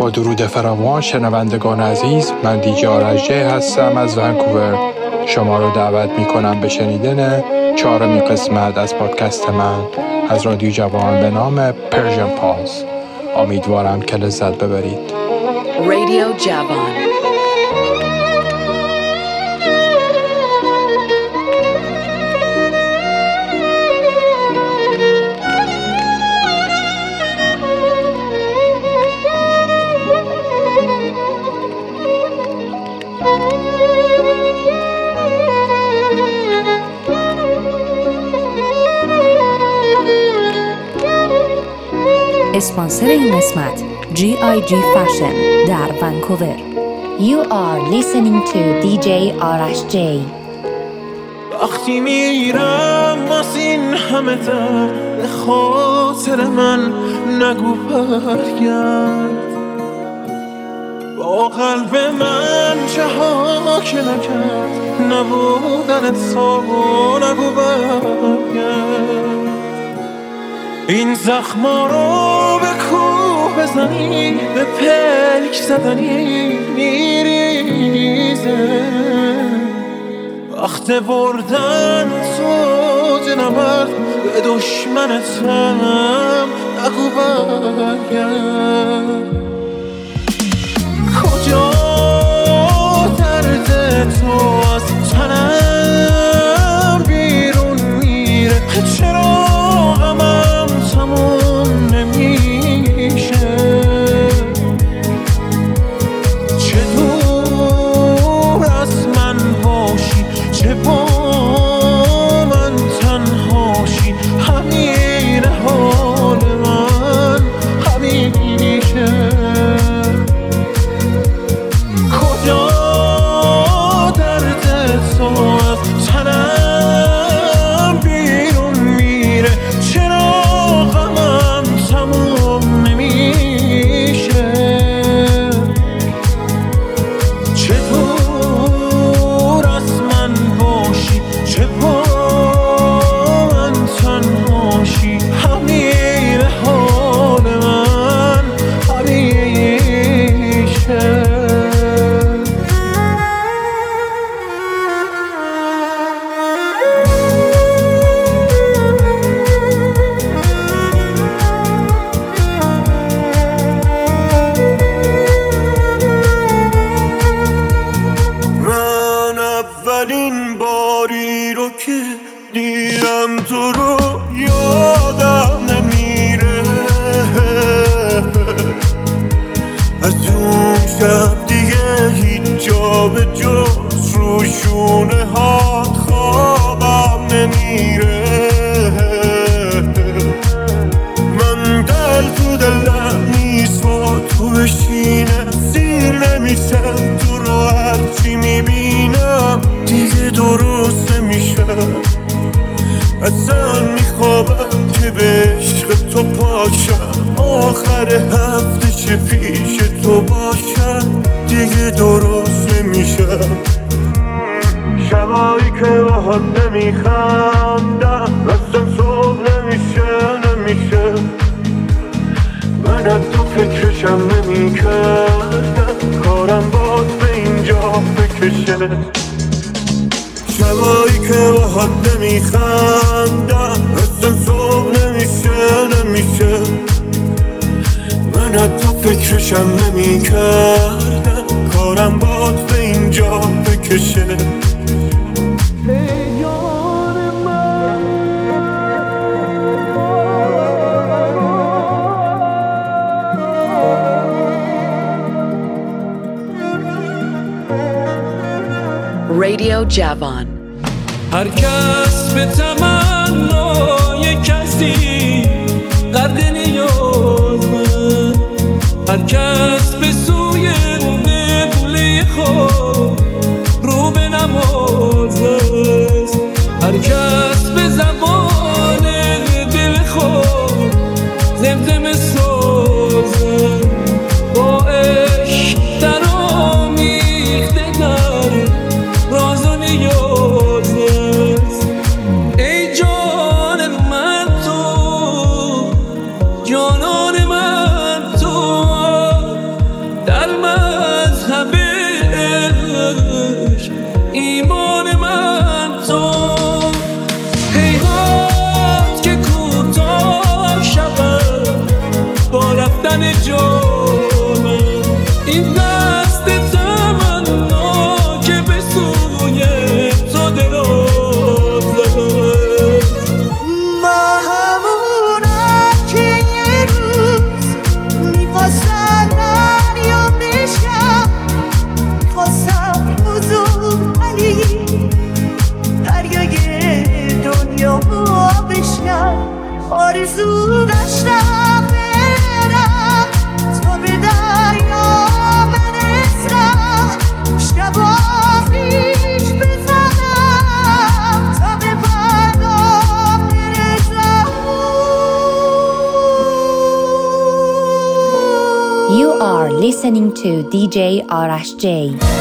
با درود فراوان شنوندگان عزیز، من دیجی آرش هستم از ونکوور. شما رو دعوت میکنم به شنیدن 4مین قسمت از پادکست من از رادیو جوان به نام پرژن پالس. امیدوارم که لذت ببرید. رادیو جوان. اسپانسر این قسمت GIG Fashion در ونکوور. You are listening to DJ آرش جی. وقتی میرم از این همه در به خاطر من نگو برگرد، با قلب من چه ها که نکرد نبودن تو نگو برگرد. این زخما رو به کوه بزنی به پلک زدنی میریزه، وقت بردن تو جنبرد به دشمنتم نگو برگرد. کجا درد تو از تنم بیرون میره، چرا غمم تموم نمیشه، چه دور از من باشی چه با من تنهاشی، همین حال من همیشه. کجا درد تو از تنم بیرون میره، چرا غمم تموم نمیشه، چه دور از من باشی چه با من تنهاشی، همین حال من همیشه. من اولین باری رو که دیدم تو رو یادم نمیره، از اون شب دیگه هیچ جا به جز رو شونه ها خوابم نمیره. من دل تو دلم نیست با تو بشینه، سیر نمیشم تو رو هرچی میبینم دیگه درست نمیشم. اصلا میخوابم که به عشق تو پاشم، آخر هفته چه پیش تو باشم دیگه درست نمیشم. شبایی که باهات نمیخندم اصلا صبح نمیشه، من از تو فکرشم نمیکردم، کارم باد به اینجا بکشه. شبایی که باهات نمیخندم اصلا صبح نمیشه، من از تو فکرشم نمیکردم، کارم باد به اینجا بکشه. رادیو جوان. هر کس به تمنای کسی غرق نیازه، هر کس به سوی قبله خود رو به نماز است، هر کس به زبان دل خود زمزمه سازه، با عشق در آمیخته در راز و نیاز است. ای جان من تو، جانان من تو، You are listening to DJ Arash J.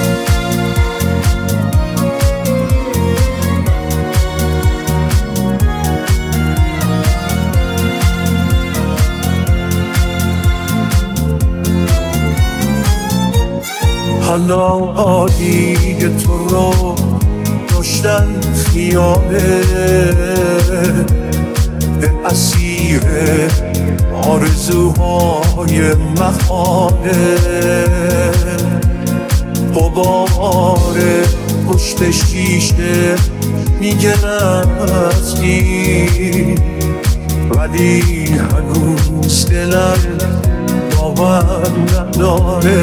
حالا عالی تو رو داشتن خیاله به اسیر آرزوهای محاله غبار پشت شیشه میگه رفتی ولی هنوز دلم باور نداره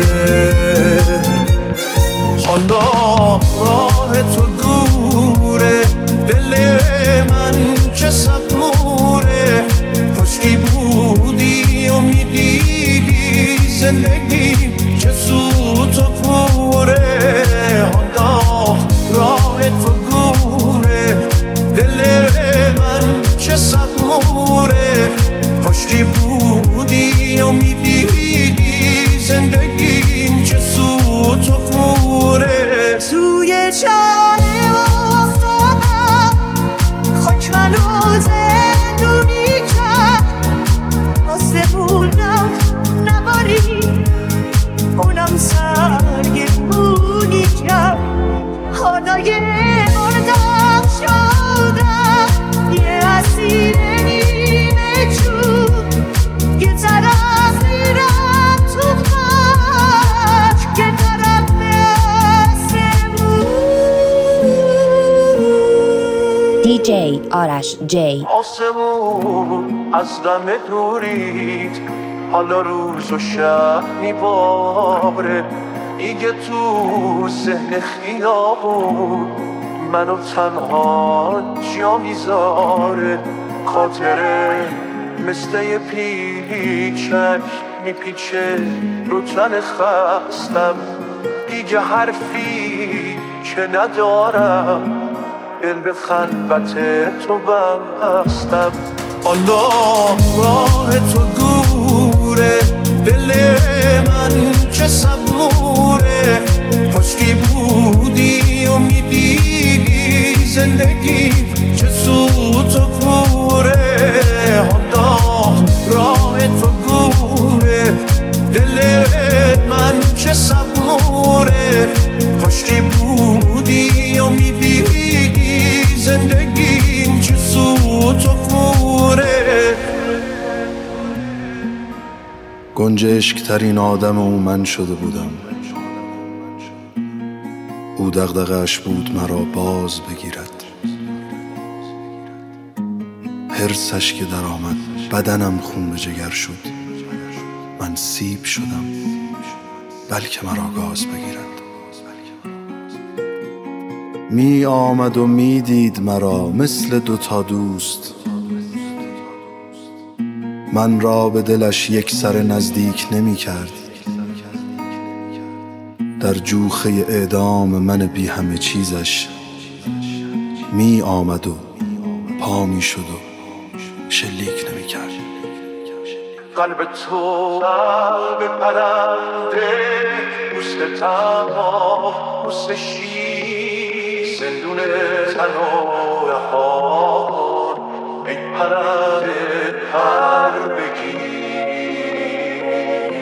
حالا راه تو دوره دل من چه صبوره کاشکی بودی و میدیدی زندگی چه سوت و کوره حالا راه تو دوره دل من چه صبوره کاشکی بودی و میدیدی زندگی چه سوت و کوره توی چاله افتادم خاک منو زندونی کرد آسمونم نباری اونم سرگرمونی کرد حالا یه مردم شدم یه اسیر نیمه جون یه طرف میرم تو خاک یه طرف DJ Arash J. آسمون از دم دورید حالا روز و شب میباره دیگه تو ذهن خیابون منو تنها جا میذاره خاطره مثل یه پیچک میپیچه رو تن خستم دیگه حرفی که ندارم دل به خلوت تو بستم حالا راه تو دوره دل من چه صبوره کاشکی بودی و میدیدی زندگی چه سوت و کوره حالا راه تو دوره دل من چه صبوره کاشکی بودی و میدیدی زندگی چه سوت و کوره گنجشک‌ترین آدم او من شده بودم او دغدغه‌اش بود مرا باز بگیرد حرصش که در آمد بدنم خون به جگر شد من سیب شدم بلکه مرا گاز بگیرد می آمد و می دید مرا مثل دوتا دوست من را به دلش یک سر نزدیک نمی کرد در جوخه اعدام من بی همه چیزش می آمد و پا می شد و شلیک نمی کرد قلب تو قلب پرنده پوست تنها پوست شیر زندون تنها رهان ای پرنده پر بگیر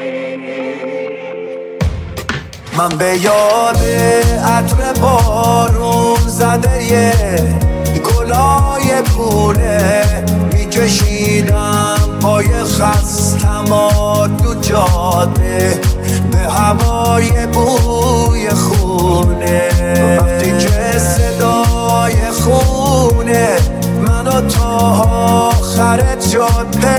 من به یاد عطر بارون زده گلای پونه میکشیدم پای خستم تو جاده به هوای بوی خونه وقتی که صدای خونه منو تا آخر جاده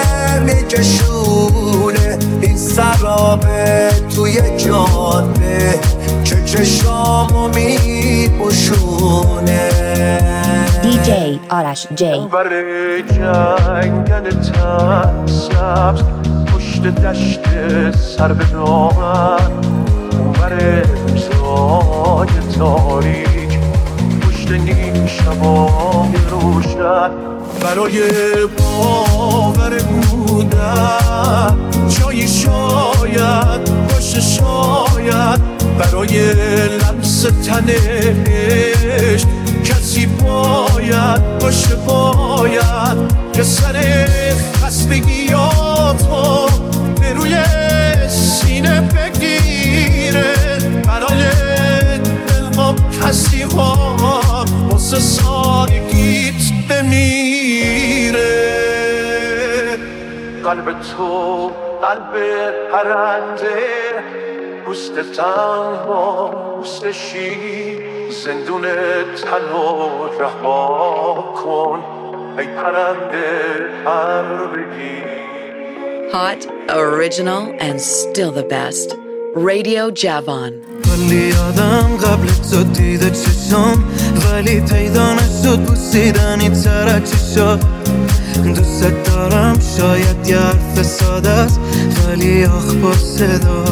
میکشونه این سرابه توی جاده که چشامو میپوشونه DJ Arash J. برای جنگل تن سبز پشت دشت سر به دامن برای امضای تاریک پشت نیم شبای روشن برای باور بودن جایی شاید برای لمس تنش کسی باید باشه، باید که سر خستگیاتو به روی سینه بگیره. برای دلها کسی ها واسه سادگیت بمیره. قلب تو قلب پرنده، پوست تنها پوست شیر، زندون تنها رها کن ای پرنده پر بگیر. Hot, original, and still the best. Radio Javan. ولی یادم قبل تو دیده چشم، ولی پیدا نشد بوسیدنی تر چشم. دوست دارم شاید یه حرف ساده است، ولی آخ با صدا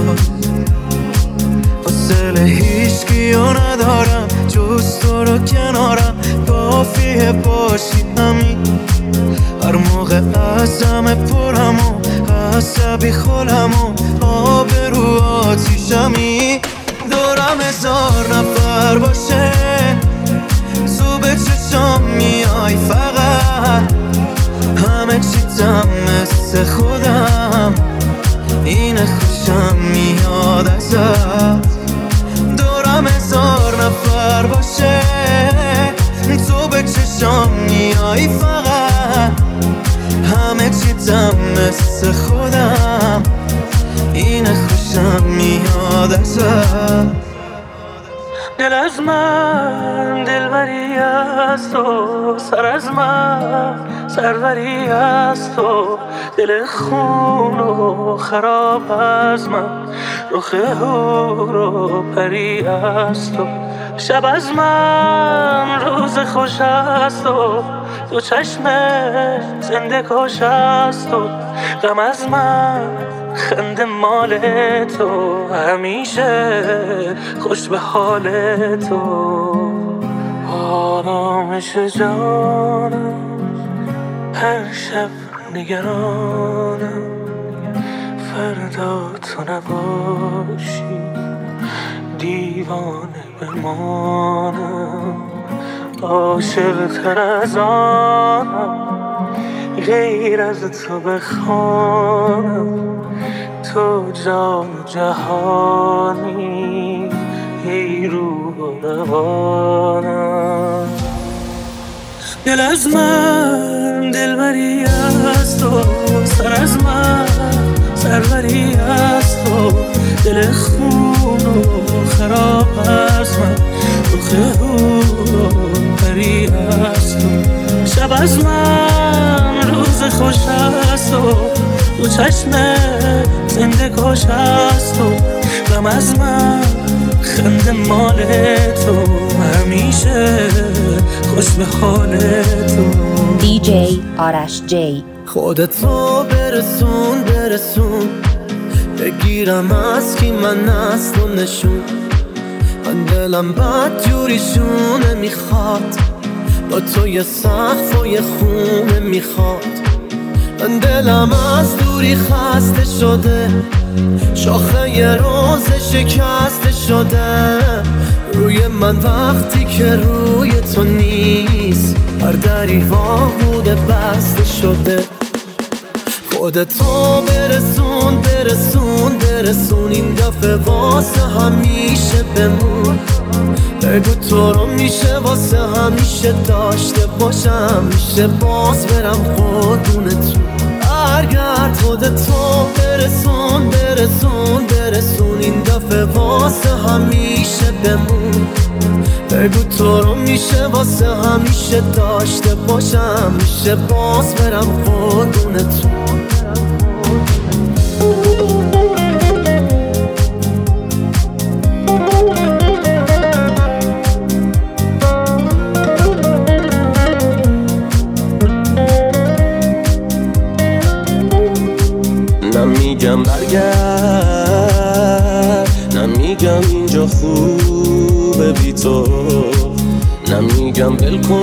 حوصله هیچکیو ندارم جز تو رو کنارم. کافیه باشی همین، هر موقع ازم پرم و عصبی خولم و آبرو آتیشمی. دورم 1000 نفر باشه، تو به چشم میای فقط، همه چیزم مثل خودم، این خوشم میاد ازت. دورم 1000 نفر باشه، تو به چشم میای فقط، همه چیزم مثل خودم، این خوشم میاد ازت. دل از من دلبری از تو، سر از من سروری از تو، دل خون و خراب از من، رخ هور و پری از تو. شب از من روز خوش از تو، تو چشم زنده کش از تو. غم از من خنده مال تو، همیشه خوش به حال تو. آرامش جانم هر شب نگرانم، فردا تو نباشی دیوانه بمانم. عاشق تر از آنم غیر از تو بخوانم، تو جان جهانی ای روح و روانم. دل از من دلبری از تو، سر از من سروری از تو، دل خون و خراب از من، رخ هور و پری از تو. شب از من روز خوش از تو، تو چشم زنده کش از تو. غم از من خنده مال تو، همیشه خوش به حال تو. DJ آرش جی. خودتو برسون بگیرم از کی من اصل و نشون. من دلم بد جوریشونه میخواد، با تو یه سقف و یه خونه میخواد. من دلم از دوری خسته شده، شاخه یه روز شکسته شده. روی من وقتی که روی تو نیست، هر دری واقوده بسته شده. خودتو برسون این دفعه واسه همیشه بمون. بگو تو رو میشه واسه همیشه داشته باشم، میشه باز برم قربونتون. برگرد خودتو برسون این دفعه واسه همیشه بمون. بگو تو رو میشه واسه همیشه داشته باشم، میشه باز برم قربونتون. نمیگم برگرد، نمیگم اینجا خوبه بی تو، نمیگم بلکن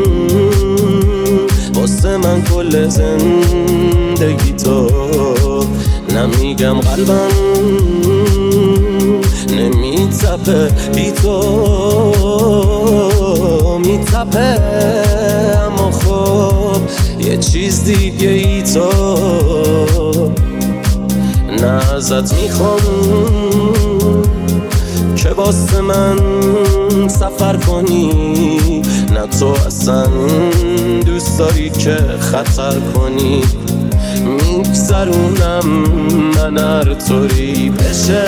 واسه من کل زندگی تو. نمیگم قلبم، نمیگم میتپه بی تو میتپه، اما خب یه چیز دیگه ای تو نه ازت میخوام که واسه من سفر کنی، نه تو اصلا دوست داری که خطر کنی. میگذرونم من هر طوری بشه،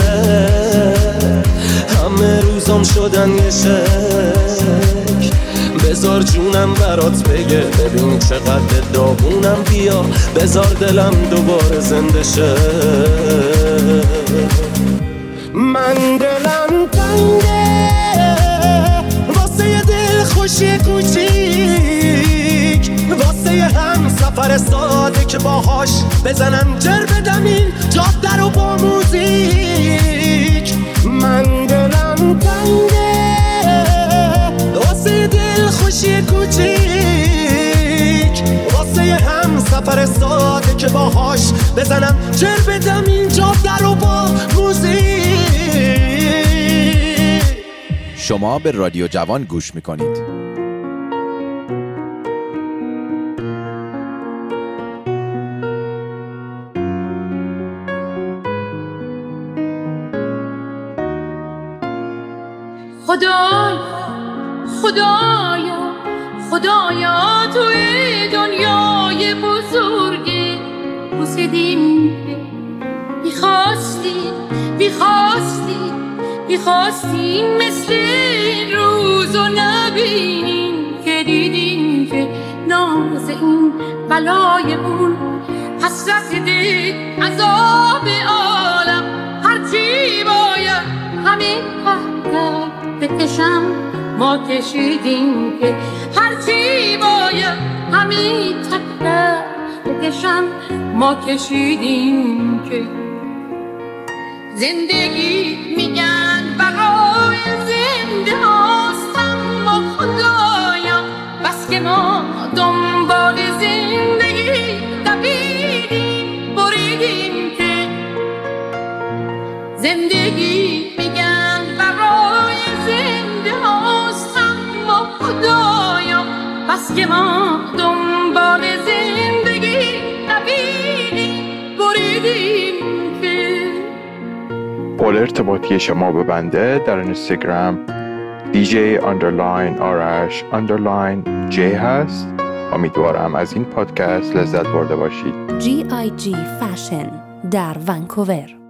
همه روزام شدن یه شک. بذار جونم برات بگه ببین چقدر داغونم، بیا بذار دلم دوباره زنده شه. من دلم تنگه واسه یه دل خوشی کوچیک، واسه یه هم سفر ساده که باهاش بزنم جر بدم این جاده رو با موزیک. من دلم تنگه واسه یه دل خوشی کوچیک، واسه یه هم سفر ساده که باهاش بزنم جر بدم این جاده رو با موزیک. شما به رادیو جوان گوش میکنید. خدایا توی دنیای بزرگی بوسیدیم که میخواستیم مثل این روزو نبینیم که دیدیم که ناز این بلای اون حسرت دل عذاب عالم هرچی باید همین قهر بکشم ما کشیدیم که هرچی باید همین تکرار بکشم ما کشیدیم که زندگی میگن برای زنده هاست، اما خدایا بس که ما دنبال زندگی دویدیم بریدیم که زندگی میگن برای زنده هاست، اما خدایا بس که ما دنبال زندگی دویدیم بریدیم که. قول ارتباطی شما به بنده در اینستاگرام DJ_RASH_J هست. امیدوارم از این پادکست لذت برده باشید. GIG فشن در ونکوور.